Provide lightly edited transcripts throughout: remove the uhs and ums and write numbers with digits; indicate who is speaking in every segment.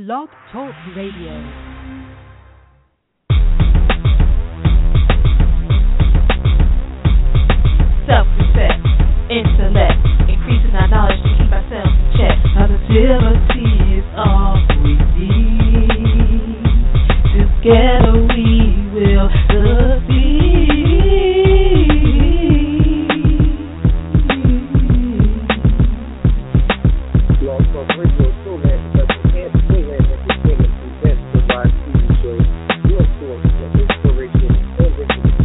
Speaker 1: Blog Talk Radio.
Speaker 2: Self-respect, intellect, increasing our knowledge to keep ourselves in check. Positivity is all we need. Together we will succeed.
Speaker 3: Blog Talk Radio so that and Freeland Entertainment presents the live TV show, your source for inspiration and information.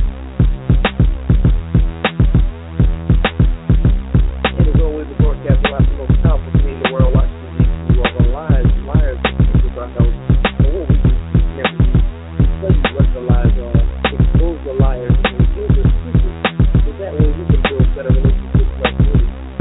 Speaker 3: And as always, the broadcast live the most powerful thing in the world, watching TV. You are the liars, and our house. And what we do never do. We tell you what the lies are, expose the liars, and reveal the truth. So that way we can build better relationships like you.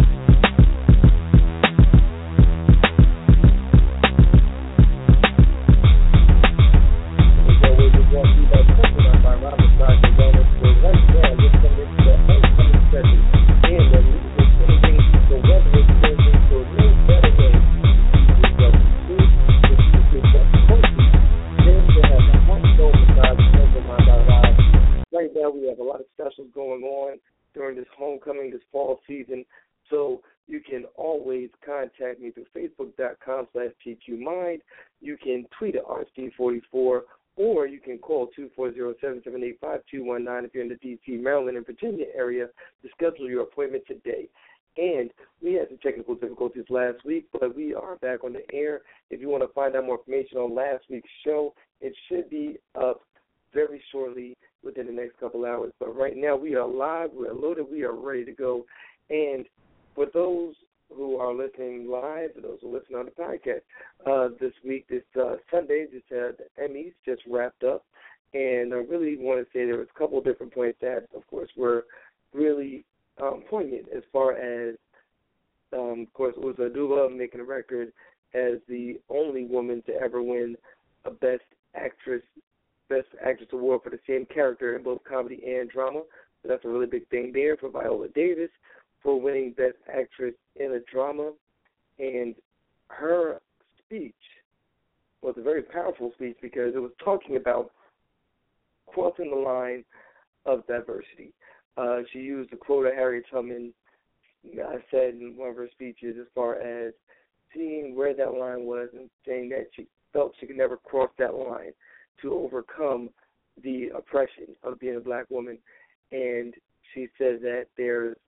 Speaker 3: Right now we have a lot of specials going on during this homecoming, this fall season, so you can always contact me through facebook.com/TQMind. You can tweet at RSD44, or you can call 240-778-5219 if you're in the D.C., Maryland, and Virginia area to schedule your appointment today. And we had some technical difficulties last week, but we are back on the air. If you want to find out more information on last week's show, it should be up very shortly within the next couple hours. But right now we are live, we are loaded, we are ready to go. And for those who are listening live, for those who listen on the podcast, this week, this Sunday, the Emmys just wrapped up. And I really want to say there was a couple of different points that, of course, were really poignant as far as, of course, Uzo making a record as the only woman to ever win a Best Actress award for the same character in both comedy and drama. So that's a really big thing there for Viola Davis for winning Best Actress in a drama. And her speech was a very powerful speech because it was talking about crossing the line of diversity. She used a quote of Harriet Tubman said in one of her speeches as far as seeing where that line was and saying that she felt she could never cross that line to overcome the oppression of being a black woman. And she said that there's,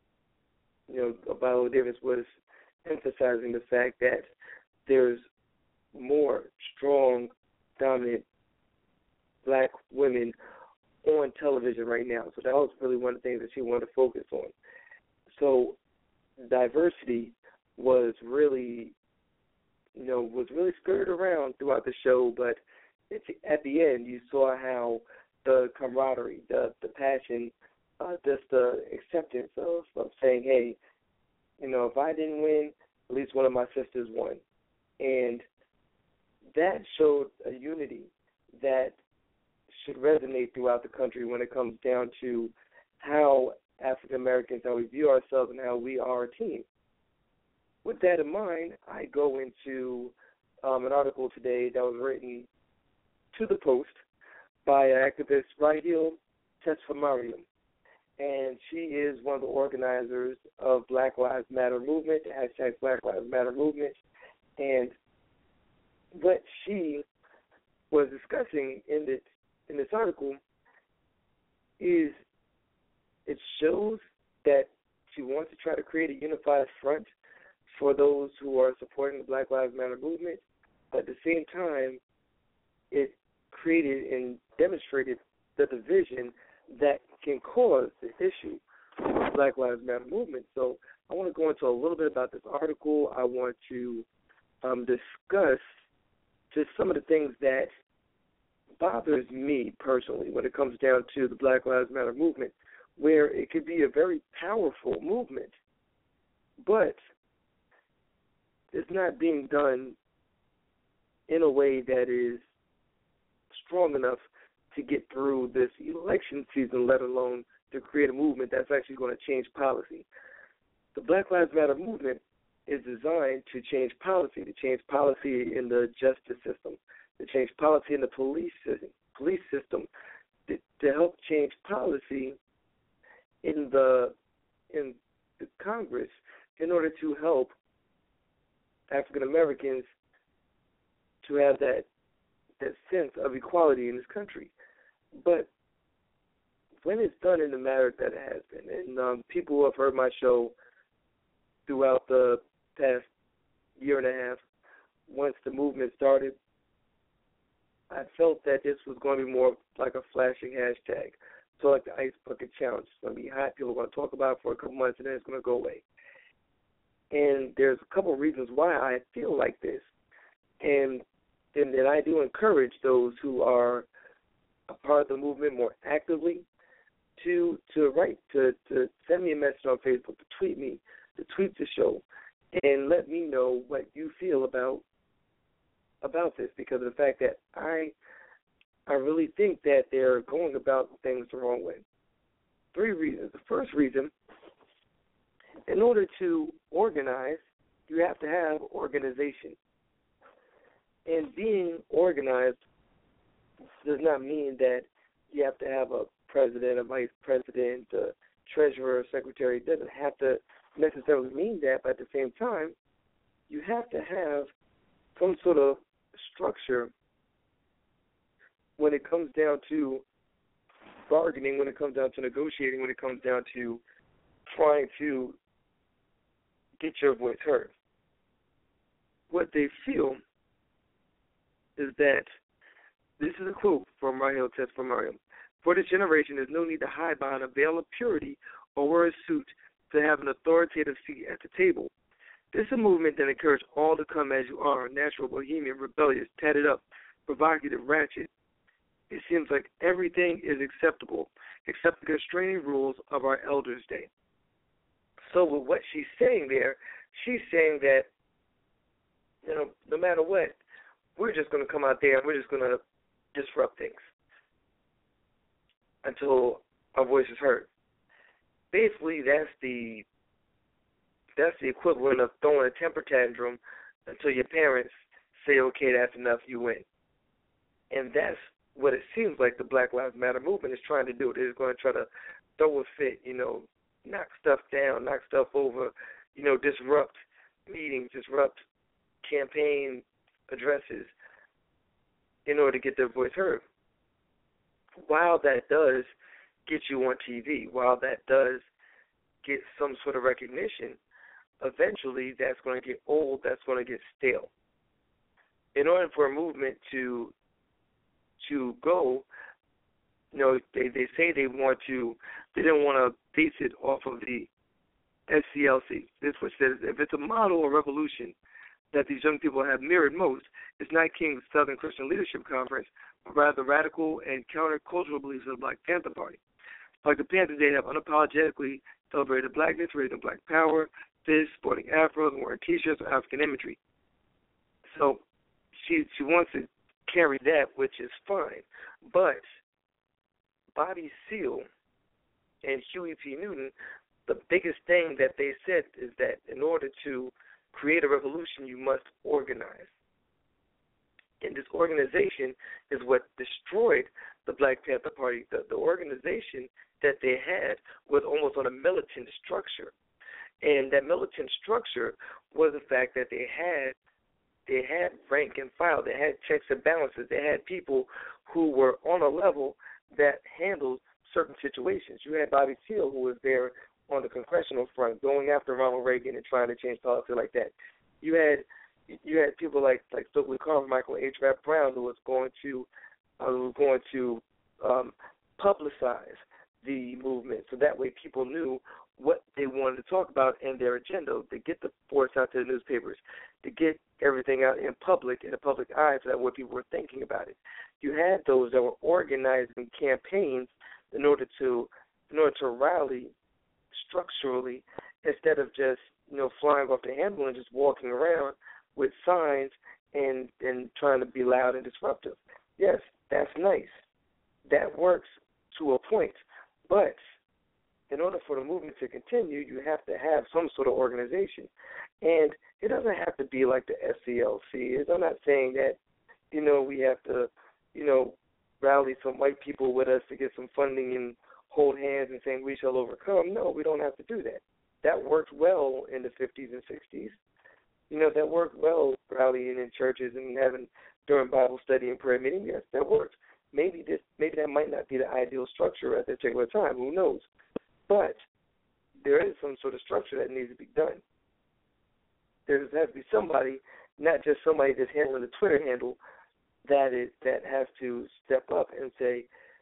Speaker 3: Viola Davis was emphasizing the fact that there's more strong, dominant black women on television right now. So that was really one of the things that she wanted to focus on. So diversity was really skirted around throughout the show, but at the end, you saw how the camaraderie, the passion, just the acceptance of saying, hey, if I didn't win, at least one of my sisters won. And that showed a unity that should resonate throughout the country when it comes down to how African Americans, how we view ourselves, and how we are a team. With that in mind, I go into an article today that was written to the Post by activist Raheel Tesfamariam, and she is one of the organizers of Black Lives Matter movement, the hashtag Black Lives Matter movement, and what she was discussing in this article is it shows that she wants to try to create a unified front for those who are supporting the Black Lives Matter movement, but at the same time, it created and demonstrated the division that can cause the issue of the Black Lives Matter movement. So I want to go into a little bit about this article. I want to discuss just some of the things that bothers me personally when it comes down to the Black Lives Matter movement, where it could be a very powerful movement, but it's not being done in a way that is strong enough to get through this election season, let alone to create a movement that's actually going to change policy. The Black Lives Matter movement is designed to change policy in the justice system, to change policy in the police system, to help change policy in the Congress in order to help African Americans to have that sense of equality in this country. But when it's done in the manner that it has been, and people who have heard my show throughout the past year and a half, once the movement started, I felt that this was going to be more like a flashing hashtag. So like the Ice Bucket Challenge. It's going to be hot. People are going to talk about it for a couple months, and then it's going to go away. And there's a couple of reasons why I feel like this. And I do encourage those who are a part of the movement more actively to write, to send me a message on Facebook, to tweet me, to tweet the show, and let me know what you feel about this, because of the fact that I really think that they're going about things the wrong way. 3 reasons. The first reason, in order to organize, you have to have organization. And being organized does not mean that you have to have a president, a vice president, a treasurer, a secretary. It doesn't have to necessarily mean that, but at the same time, you have to have some sort of structure when it comes down to bargaining, when it comes down to negotiating, when it comes down to trying to get your voice heard. What they feel is that, this is a quote from Rahel Tesfamariam, "For this generation, there's no need to hide behind a veil of purity or wear a suit to have an authoritative seat at the table. This is a movement that encourages all to come as you are, natural, bohemian, rebellious, tatted up, provocative, ratchet. It seems like everything is acceptable except the constraining rules of our elders' day." So with what she's saying there, she's saying that, no matter what, we're just going to come out there and we're just going to disrupt things until our voice is heard. Basically, that's the equivalent of throwing a temper tantrum until your parents say, okay, that's enough, you win. And that's what it seems like the Black Lives Matter movement is trying to do. They're going to try to throw a fit, knock stuff down, knock stuff over, disrupt meetings, disrupt campaign addresses in order to get their voice heard. While that does get you on TV, while that does get some sort of recognition, eventually that's going to get old, that's going to get stale. In order for a movement to go, they say they didn't want to base it off of the SCLC. This which says if it's a model or revolution that these young people have mirrored most, it's not King's Southern Christian Leadership Conference, but rather the radical and countercultural beliefs of the Black Panther Party. Like the Panthers, they have unapologetically celebrated blackness, raising black power, fists, sporting afros, and wearing T-shirts with African imagery. So she wants to carry that, which is fine. But Bobby Seale and Huey P. Newton, the biggest thing that they said is that in order to create a revolution, you must organize. And this organization is what destroyed the Black Panther Party. The organization that they had was almost on a militant structure. And that militant structure was the fact that they had rank and file, they had checks and balances, they had people who were on a level that handled certain situations. You had Bobby Seale, who was there on the congressional front, going after Ronald Reagan and trying to change policy like that. You had people like Stokely Carmichael, H. Rap Brown, who was going to publicize the movement, so that way people knew what they wanted to talk about and their agenda, to get the reports out to the newspapers, to get everything out in public, in the public eye, so that way people were thinking about it. You had those that were organizing campaigns in order to rally structurally, instead of just flying off the handle and just walking around with signs and trying to be loud and disruptive. Yes, that's nice. That works to a point, but in order for the movement to continue, you have to have some sort of organization. And it doesn't have to be like the SCLC. I'm not saying that, we have to, rally some white people with us to get some funding and hold hands and saying we shall overcome. No, we don't have to do that. That worked well in the 50s and 60s. That worked well rallying in churches and having during Bible study and prayer meeting. Yes, that worked. Maybe that might not be the ideal structure at that particular time. Who knows? But there is some sort of structure that needs to be done. There has to be somebody, not just somebody that's handling the Twitter handle, that has to step up and say,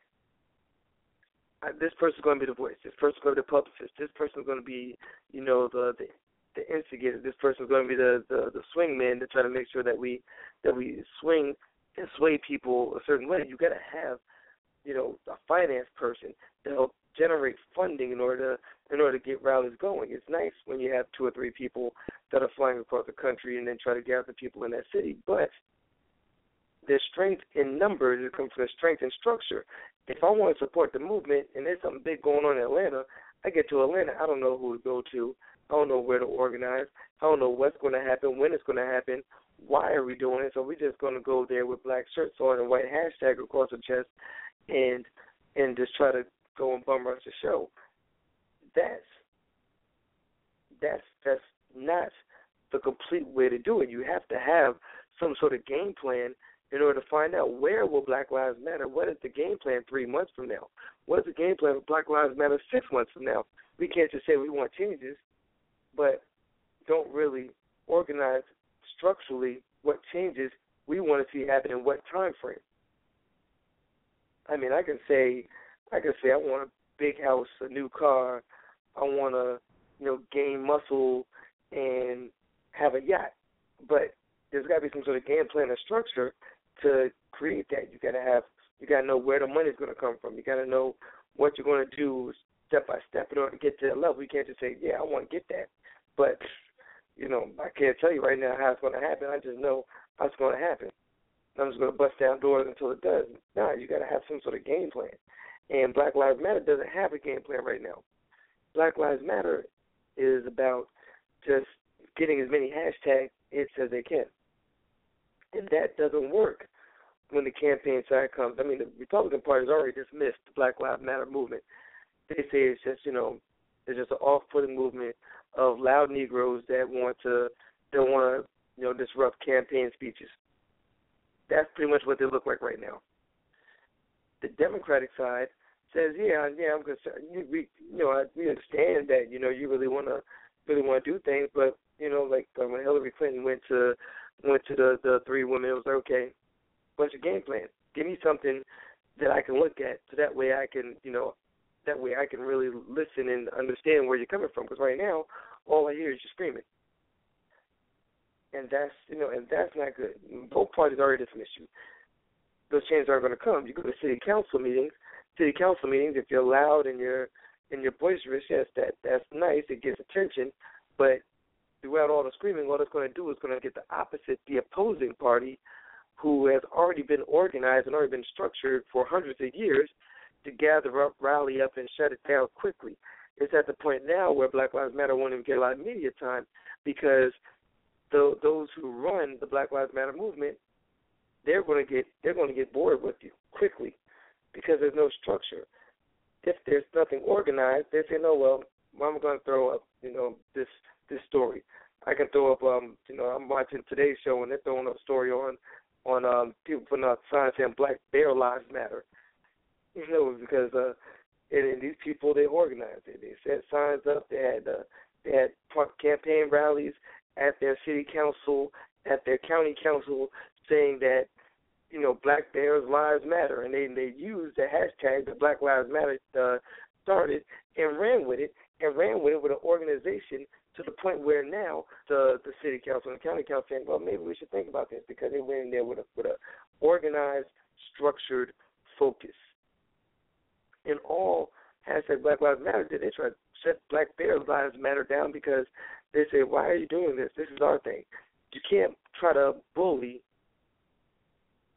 Speaker 3: this person's going to be the voice. This person's going to be the publicist. This person's going to be, the instigator. This person's going to be the swing man to try to make sure that we swing and sway people a certain way. You got to have, a finance person to help generate funding in order to get rallies going. It's nice when you have 2 or 3 people that are flying across the country and then try to gather people in that city, but there's strength in numbers. It comes from the strength in structure. If I want to support the movement and there's something big going on in Atlanta, I get to Atlanta, I don't know who to go to. I don't know where to organize. I don't know what's going to happen, when it's going to happen, why are we doing it. So we're just going to go there with black shirts on and white hashtag across the chest and just try to go and bum rush the show. That's not the complete way to do it. You have to have some sort of game plan in order to find out where will Black Lives Matter. What is the game plan 3 months from now? What is the game plan for Black Lives Matter 6 months from now? We can't just say we want changes, but don't really organize structurally what changes we want to see happen in what time frame. I mean, I can say I want a big house, a new car. I want to, gain muscle and have a yacht. But there's got to be some sort of game plan or structure to create that. You got to know where the money's going to come from. You got to know what you're going to do step by step in order to get to that level. You can't just say, yeah, I want to get that. But, I can't tell you right now how it's going to happen. I just know how it's going to happen. I'm just going to bust down doors until it does. No, you got to have some sort of game plan. And Black Lives Matter doesn't have a game plan right now. Black Lives Matter is about just getting as many hashtag hits as they can. And that doesn't work when the campaign side comes. I mean, the Republican Party's already dismissed the Black Lives Matter movement. They say it's just, it's just an off-putting movement of loud Negroes that want to disrupt campaign speeches. That's pretty much what they look like right now. The Democratic side says, yeah, I'm concerned. We understand that, you really want to do things, but, like when Hillary Clinton went to the 3 women, it was like, okay, what's your game plan? Give me something that I can look at, so that way I can, really listen and understand where you're coming from. Because right now, all I hear is you screaming, and that's not good. Both parties already dismissed you. Those changes aren't going to come. You go to city council meetings. If you're loud and you're boisterous, yes, that's nice. It gets attention, but throughout all the screaming, what it's going to do is going to get the opposite, the opposing party, who has already been organized and already been structured for hundreds of years, to gather up, rally up, and shut it down quickly. It's at the point now where Black Lives Matter won't even get a lot of media time, because those who run the Black Lives Matter movement, they're going to get bored with you quickly, because there's no structure. If there's nothing organized, they say, no, well, I'm going to throw up, this story. I can throw up, I'm watching today's show, and they're throwing up a story on people putting out signs saying Black Bear Lives Matter. Because and these people, they organized it. They set signs up. They had campaign rallies at their city council, at their county council, saying that, Black Bears Lives Matter, and they used the hashtag that Black Lives Matter started and ran with it with an organization, to the point where now the city council and the county council saying, well, maybe we should think about this, because they went in there with a organized, structured focus. And all hashtag Black Lives Matter did, they try to shut Black Bears Lives Matter down, because they say, why are you doing this? This is our thing. You can't try to bully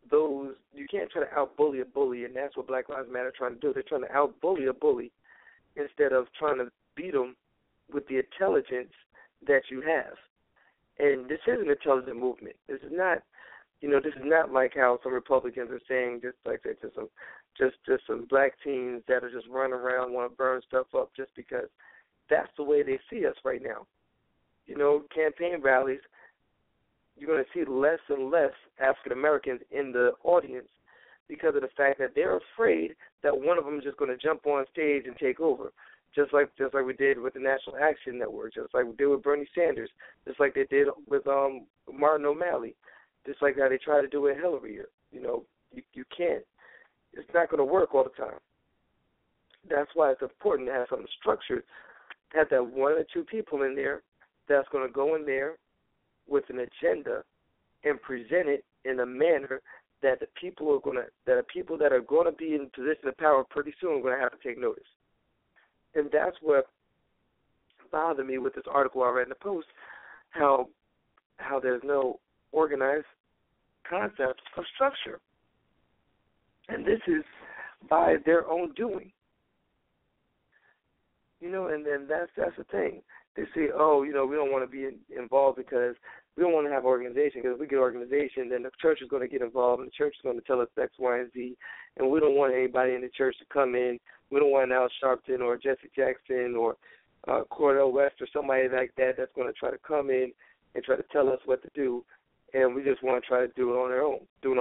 Speaker 3: you can't try to out-bully a bully, and that's what Black Lives Matter are trying to do. They're trying to out-bully a bully instead of trying to beat them with the intelligence that you have. And this is an intelligent movement. This is not, this is not like how some Republicans are saying, just like that, just some black teens that are just running around, want to burn stuff up just because. That's the way they see us right now. Campaign rallies, you're going to see less and less African Americans in the audience because of the fact that they're afraid that one of them is just going to jump on stage and take over, just like we did with the National Action Network, just like we did with Bernie Sanders, just like they did with Martin O'Malley, just like how they try to do with Hillary. You can't. It's not going to work all the time. That's why it's important to have something structured, have that one or two people in there that's going to go in there with an agenda and present it in a manner that the people that are going to be in position of power pretty soon are going to have to take notice. And that's what bothered me with this article I read in the Post, how there's no organized concept of structure. And this is by their own doing. And then that's the thing. They say, we don't want to be involved because we don't want to have organization, because if we get organization, then the church is going to get involved, and the church is going to tell us X, Y, and Z, and we don't want anybody in the church to come in. We don't want Al Sharpton or Jesse Jackson or Cordell West or somebody like that that's going to try to come in and try to tell us what to do, and we just want to try to do it on our own. Doing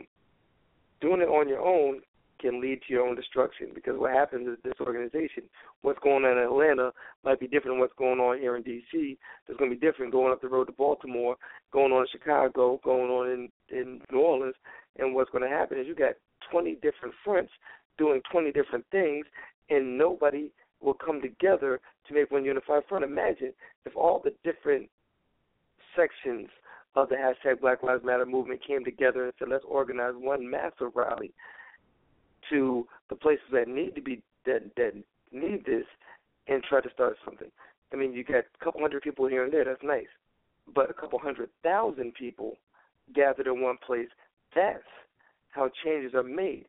Speaker 3: it on your own can lead to your own destruction, because what happens is this organization, what's going on in Atlanta might be different than what's going on here in D.C. There's going to be different going up the road to Baltimore, going on in Chicago, going on in New Orleans, and what's going to happen is you got 20 different fronts doing 20 different things, and nobody will come together to make one unified front. Imagine if all the different sections of the hashtag Black Lives Matter movement came together and said, let's organize one massive rally to the places that need this and try to start something. I mean, you got a couple hundred people here and there, that's nice. But a couple 100,000 people gathered in one place, that's how changes are made.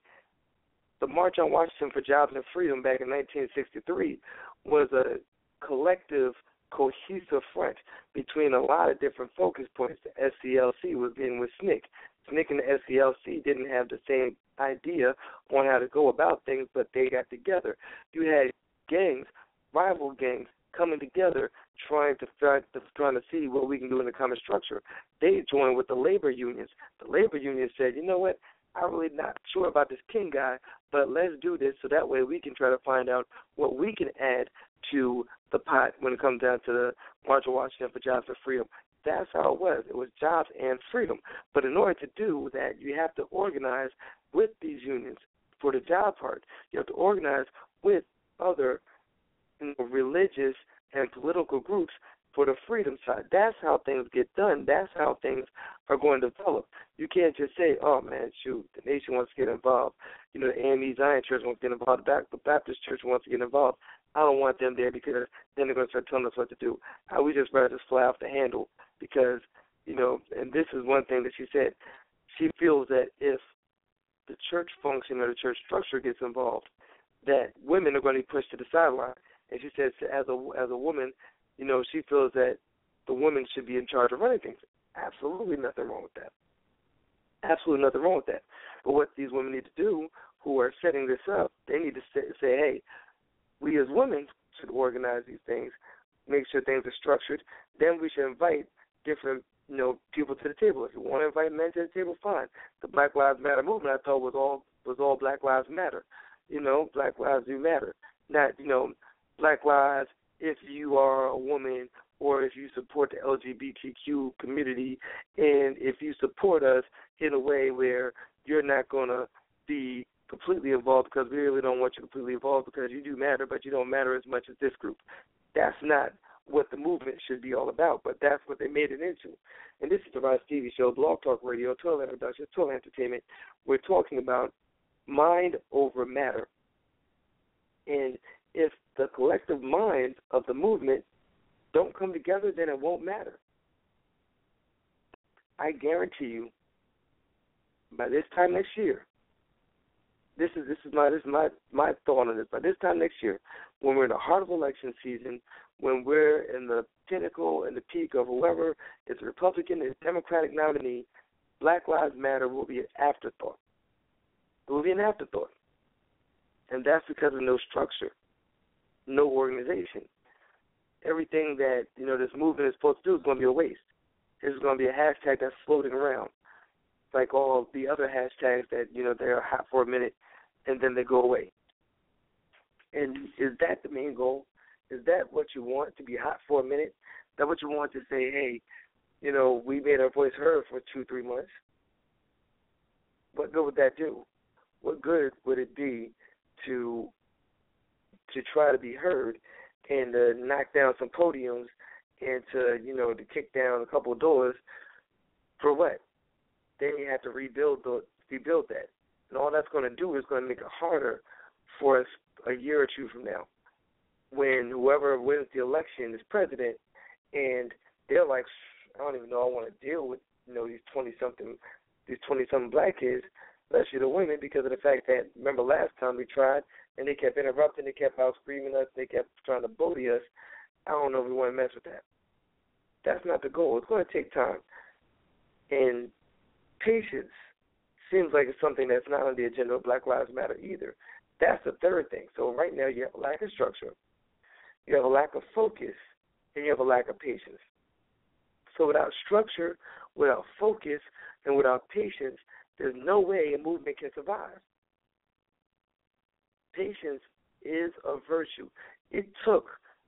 Speaker 3: The March on Washington for Jobs and Freedom back in 1963 was a collective, cohesive front between a lot of different focus points. The SCLC was getting with SNCC. SNCC and the SCLC didn't have the same idea on how to go about things, but they got together. You had gangs, rival gangs, coming together trying to see what we can do in the common structure. They joined with the labor unions. The labor unions said, you know what, I'm really not sure about this King guy, but let's do this so that way we can try to find out what we can add to the pot when it comes down to the March on Washington for Jobs and Freedom. That's how it was. It was jobs and freedom. But in order to do that, you have to organize with these unions for the job part. You have to organize with other religious and political groups for the freedom side. That's how things get done. That's how things are going to develop. You can't just say, oh, man, shoot, the nation wants to get involved. The AME Zion Church wants to get involved. The Baptist Church wants to get involved. I don't want them there because then they're going to start telling us what to do. We just rather just fly off the handle because, and this is one thing that she said. She feels that if the church function or the church structure gets involved, that women are going to be pushed to the sideline. And she says as a woman, she feels that the woman should be in charge of running things. Absolutely nothing wrong with that. Absolutely nothing wrong with that. But what these women need to do who are setting this up, they need to say, hey, we as women should organize these things, make sure things are structured. Then we should invite different, people to the table. If you want to invite men to the table, fine. The Black Lives Matter movement, I thought, was all Black Lives Matter. Black lives do matter. Not, Black lives if you are a woman or if you support the LGBTQ community, and if you support us in a way where you're not going to be completely involved because we really don't want you completely involved because you do matter, but you don't matter as much as this group. That's not what the movement should be all about, but that's what they made it into. And this is the Rod Stevie Show, Blog Talk Radio, Total Productions, Total Entertainment. We're talking about mind over matter. And if the collective minds of the movement don't come together, then it won't matter. I guarantee you, by this time next year, this is my thought on this. By this time next year, when we're in the heart of election season, when we're in the pinnacle and the peak of whoever is a Republican and Democratic nominee, Black Lives Matter will be an afterthought. It will be an afterthought. And that's because of no structure, no organization. Everything that, this movement is supposed to do is going to be a waste. It's going to be a hashtag that's floating around, like all the other hashtags that, they're hot for a minute and then they go away. And is that the main goal? Is that what you want, to be hot for a minute? Is that what you want, to say, hey, we made our voice heard for 2-3 months? What good would that do? What good would it be to try to be heard and to knock down some podiums and to kick down a couple of doors for what? Then you have to rebuild that. And all that's going to do is going to make it harder for us a year or two from now, when whoever wins the election is president, and they're like, I don't even know I want to deal with these 20-something black kids, especially the women, because of the fact that, remember last time we tried and they kept interrupting, they kept out screaming us, they kept trying to bully us. I don't know if we want to mess with that. That's not the goal. It's going to take time. And patience seems like it's something that's not on the agenda of Black Lives Matter either. That's the third thing. So right now you have a lack of structure, you have a lack of focus, and you have a lack of patience. So without structure, without focus, and without patience, there's no way a movement can survive. Patience is a virtue. It took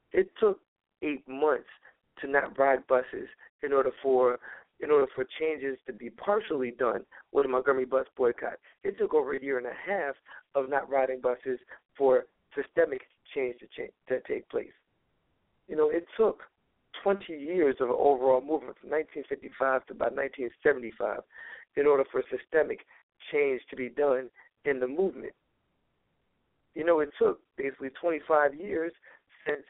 Speaker 3: 8 months to not ride buses in order for changes to be partially done with the Montgomery bus boycott. It took over 1.5 years of not riding buses for systemic change to take place. It took 20 years of an overall movement from 1955 to about 1975 in order for systemic change to be done in the movement. It took basically 25 years since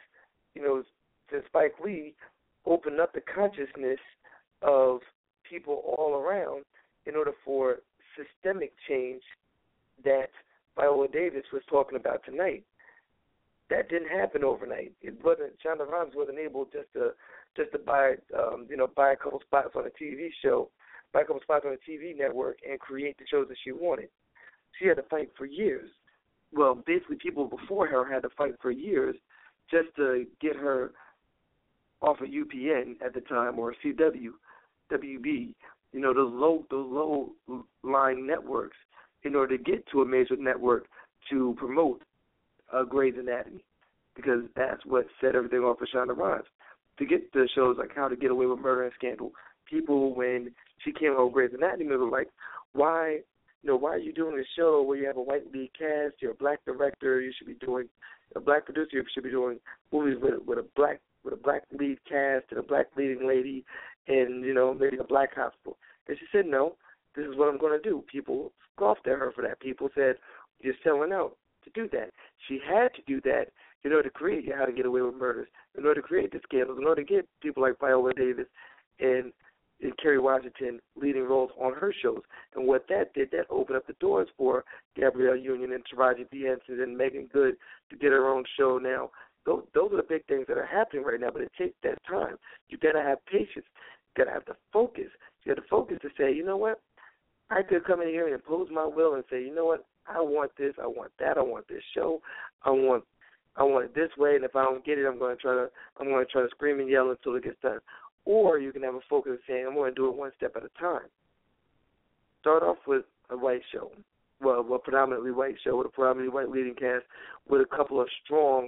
Speaker 3: Spike Lee opened up the consciousness of people all around in order for systemic change that Viola Davis was talking about tonight. That didn't happen overnight. It wasn't. Shonda Rhimes wasn't able just to buy a couple spots on a TV show, buy a couple spots on a TV network, and create the shows that she wanted. She had to fight for years. Well, basically, people before her had to fight for years just to get her off of UPN at the time, or CW, WB, those low line networks, in order to get to a major network to promote Grey's Anatomy, because that's what set everything off for Shonda Rhimes. To get the shows like How to Get Away with Murder and Scandal, people, when she came out with Grey's Anatomy, were like, why are you doing a show where you have a white lead cast, you're a black director, you should be doing a black producer, you should be doing movies with a black lead cast and a black leading lady and, maybe a black hospital. And she said, no, this is what I'm going to do. People scoffed at her for that. People said, you're selling out to do that. She had to do that in order to create How to Get Away with Murders, in order to create the scandals, in order to get people like Viola Davis and Kerry Washington leading roles on her shows. And what that did, that opened up the doors for Gabrielle Union and Taraji P. Henson and Megan Good to get her own show now. Those are the big things that are happening right now, but it takes that time. You got to have patience. You got to have the focus. You got to focus to say, you know what, I could come in here and impose my will and say, you know what, I want this, I want that, I want this show, I want it this way, and if I don't get it, I'm going to try to scream and yell until it gets done. Or you can have a focus of saying, I'm going to do it one step at a time. Start off with a white show, a predominantly white show with a predominantly white leading cast, with a couple of strong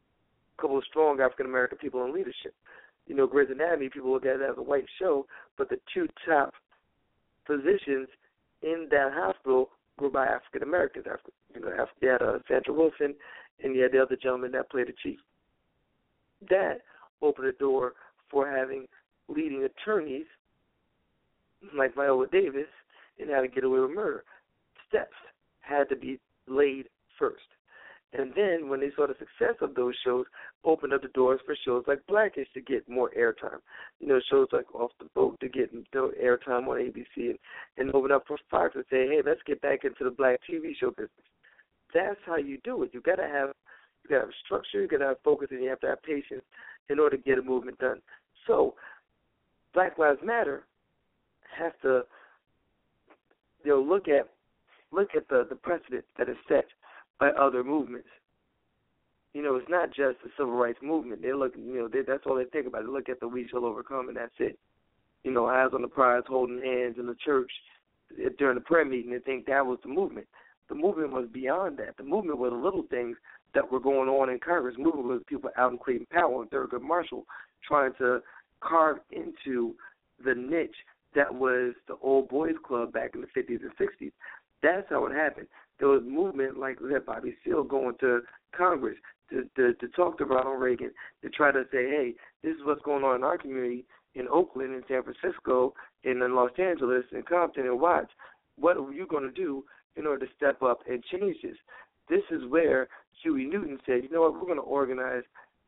Speaker 3: African American people in leadership. Grey's Anatomy, people look at it as a white show, but the two top positions in that hospital were by African Americans. You had Sandra Wilson, and you had the other gentleman that played the chief. That opened the door for having leading attorneys like Viola Davis in How to Get Away with Murder. Steps had to be laid first. And then when they saw the success of those shows, opened up the doors for shows like Blackish to get more airtime. Shows like Off the Boat to get airtime on ABC, and open up for Fox to say, hey, let's get back into the black TV show business. That's how you do it. You gotta have structure, you gotta have focus, and you have to have patience in order to get a movement done. So Black Lives Matter has to look at the precedent that is set by other movements. It's not just the civil rights movement. They look, that's all they think about. They look at the We Shall Overcome, and that's it. Eyes on the prize, holding hands in the church during the prayer meeting, and think that was the movement. The movement was beyond that. The movement was the little things that were going on in Congress. The movement was people out in Clayton Powell and Thurgood Marshall trying to carve into the niche that was the old boys club back in the 50s and 60s. That's how it happened. There was movement like that Bobby Seale going to Congress to talk to Ronald Reagan, to try to say, hey, this is what's going on in our community in Oakland, in San Francisco, in Los Angeles, in Compton, and Watts. What are you going to do in order to step up and change this? This is where Huey Newton said, you know what, we're going to organize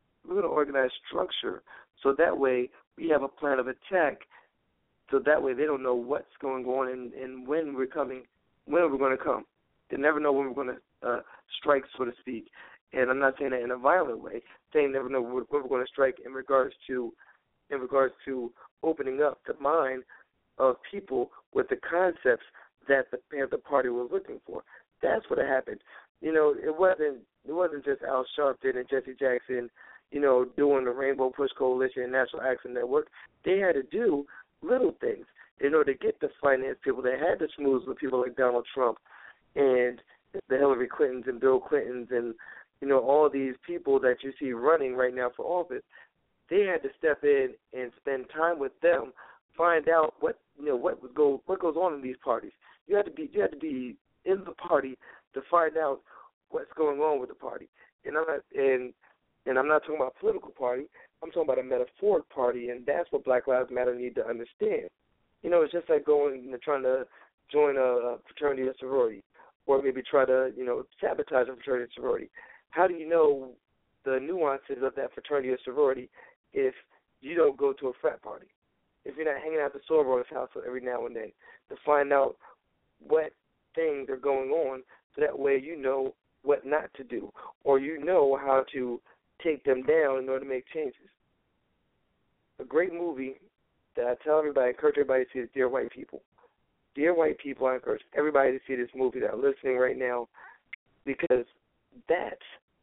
Speaker 3: structure so that way we have a plan of attack, so that way they don't know what's going on and when we're going to come. They never know when we're going to strike, so to speak. And I'm not saying that in a violent way. Saying never know when we're going to strike in regards to opening up the mind of people with the concepts that the Panther Party was looking for. That's what happened. It wasn't just Al Sharpton and Jesse Jackson, doing the Rainbow Push Coalition and National Action Network. They had to do little things in order to get the finance people. They had to schmooze with people like Donald Trump and the Hillary Clintons and Bill Clintons and all these people that you see running right now for office. They had to step in and spend time with them, find out what goes on in these parties. You had to be in the party to find out what's going on with the party. And I'm not talking about a political party. I'm talking about a metaphoric party, and that's what Black Lives Matter need to understand. It's just like trying to join a fraternity or sorority, or maybe try to sabotage a fraternity or sorority. How do you know the nuances of that fraternity or sorority if you don't go to a frat party? If you're not hanging out at the soror's house every now and then to find out what things are going on, so that way you know what not to do, or you know how to take them down in order to make changes. A great movie that I encourage everybody to see is Dear White People. Dear White People, I encourage everybody to see this movie that are listening right now, because that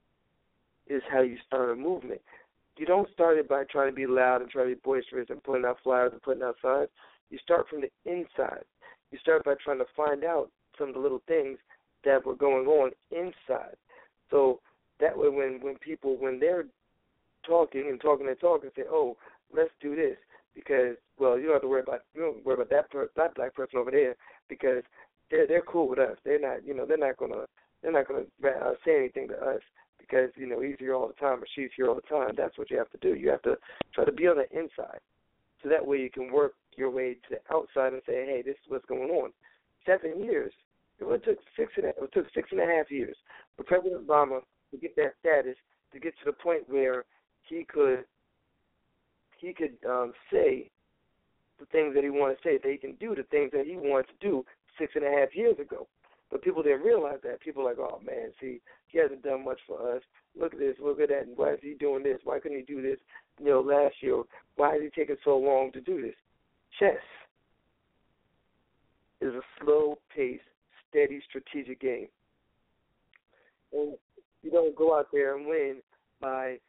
Speaker 3: is how you start a movement. You don't start it by trying to be loud and trying to be boisterous and putting out flyers and putting out signs. You start from the inside. You start by trying to find out some of the little things that were going on inside. So that way when they're talking, say, oh, let's do this, because, well, you don't have to worry about that black person over there, because they're cool with us. They're not gonna say anything to us, because he's here all the time or she's here all the time. That's what you have to do. You have to try to be on the inside, so that way you can work your way to the outside and say, hey, this is what's going on. 7 years. It took 6.5 years for President Obama to get that status, to get to the point where he could say the things that he wanted to say, that he can do the things that he wanted to do 6.5 years ago. But people didn't realize that. People are like, oh, man, see, he hasn't done much for us. Look at this, look at that. Why is he doing this? Why couldn't he do this, last year? Why is he taking so long to do this? Chess is a slow-paced, steady, strategic game. And you don't go out there and win by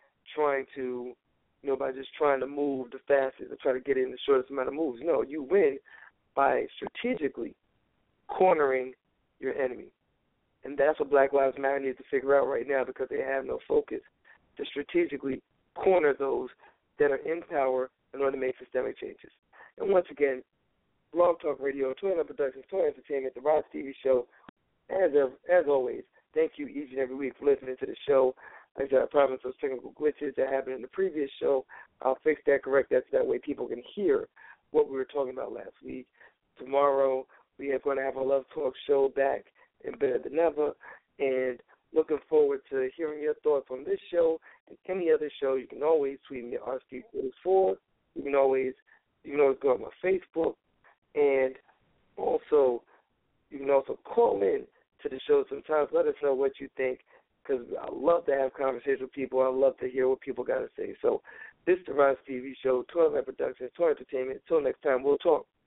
Speaker 3: just trying to move the fastest or try to get in the shortest amount of moves. No, you win by strategically cornering your enemy. And that's what Black Lives Matter needs to figure out right now, because they have no focus to strategically corner those that are in power in order to make systemic changes. And once again, Blog Talk Radio, Toy Productions, Toy Entertainment, The Rods TV Show, as always, thank you each and every week for listening to the show. Like I said, I promise those technical glitches that happened in the previous show, I'll fix that, correct that, so that way people can hear what we were talking about last week. Tomorrow, we are going to have a Love Talk show back in Better Than Ever, and Looking forward to hearing your thoughts on this show and any other show. You can always tweet me at RSteve44. You can always go on my Facebook, and also you can also call in to the show sometimes. Let us know what you think, because I love to have conversations with people. I love to hear what people got to say. So this is the Ron TV Show, 12 Productions, 12 Entertainment. Until next time, we'll talk.